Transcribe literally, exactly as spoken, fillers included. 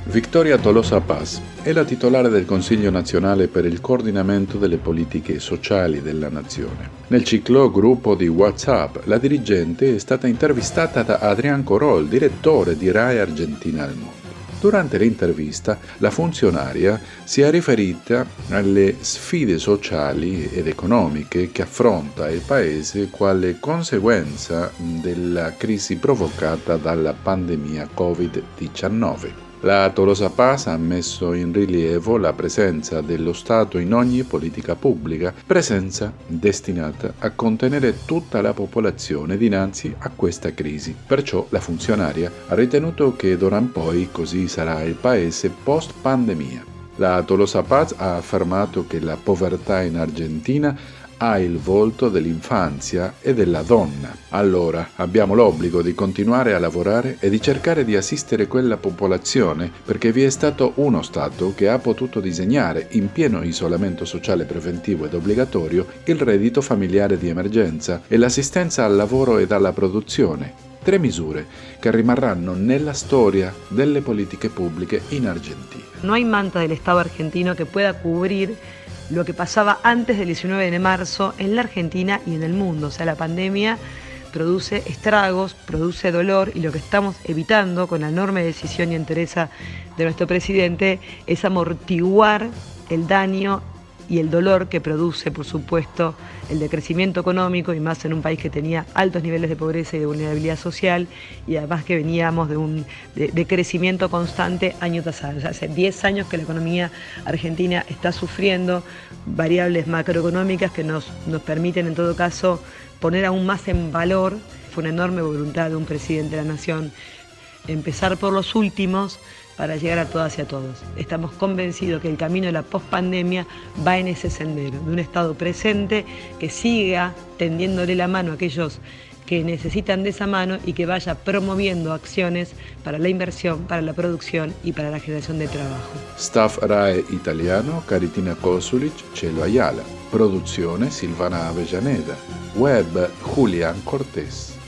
Victoria Tolosa Paz è la titolare del Consiglio nazionale per il coordinamento delle politiche sociali della nazione. Nel ciclo Gruppo di WhatsApp, la dirigente è stata intervistata da Adrián Corol, direttore di Rai Argentina al Mondo. Durante l'intervista, la funzionaria si è riferita alle sfide sociali ed economiche che affronta il Paese quale conseguenza della crisi provocata dalla pandemia covid diciannove. La Tolosa Paz ha messo in rilievo la presenza dello Stato in ogni politica pubblica, presenza destinata a contenere tutta la popolazione dinanzi a questa crisi. Perciò la funzionaria ha ritenuto che d'ora in poi così sarà il Paese post-pandemia. La Tolosa Paz ha affermato che la povertà in Argentina ha il volto dell'infanzia e della donna. Allora abbiamo l'obbligo di continuare a lavorare e di cercare di assistere quella popolazione perché vi è stato uno Stato che ha potuto disegnare, in pieno isolamento sociale preventivo ed obbligatorio, il reddito familiare di emergenza e l'assistenza al lavoro ed alla produzione. Tre misure che rimarranno nella storia delle politiche pubbliche in Argentina. No hay manta del Estado argentino que pueda cubrir lo que pasaba antes del diecinueve de marzo en la Argentina y en el mundo. O sea, la pandemia produce estragos, produce dolor y lo que estamos evitando con la enorme decisión y entereza de nuestro presidente es amortiguar el daño y el dolor que produce, por supuesto, el decrecimiento económico y más en un país que tenía altos niveles de pobreza y de vulnerabilidad social y además que veníamos de un de, de crecimiento constante año tras año. O sea, hace diez años que la economía argentina está sufriendo variables macroeconómicas que nos, nos permiten en todo caso poner aún más en valor. Fue una enorme voluntad de un presidente de la nación empezar por los últimos para llegar a todas y a todos. Estamos convencidos que el camino de la pospandemia va en ese sendero, de un Estado presente que siga tendiéndole la mano a aquellos que necesitan de esa mano y que vaya promoviendo acciones para la inversión, para la producción y para la generación de trabajo. Staff Rai Italiano, Caritina Kosulic, Cielo Ayala. Produzione Silvana Avellaneda. Web Julián Cortés.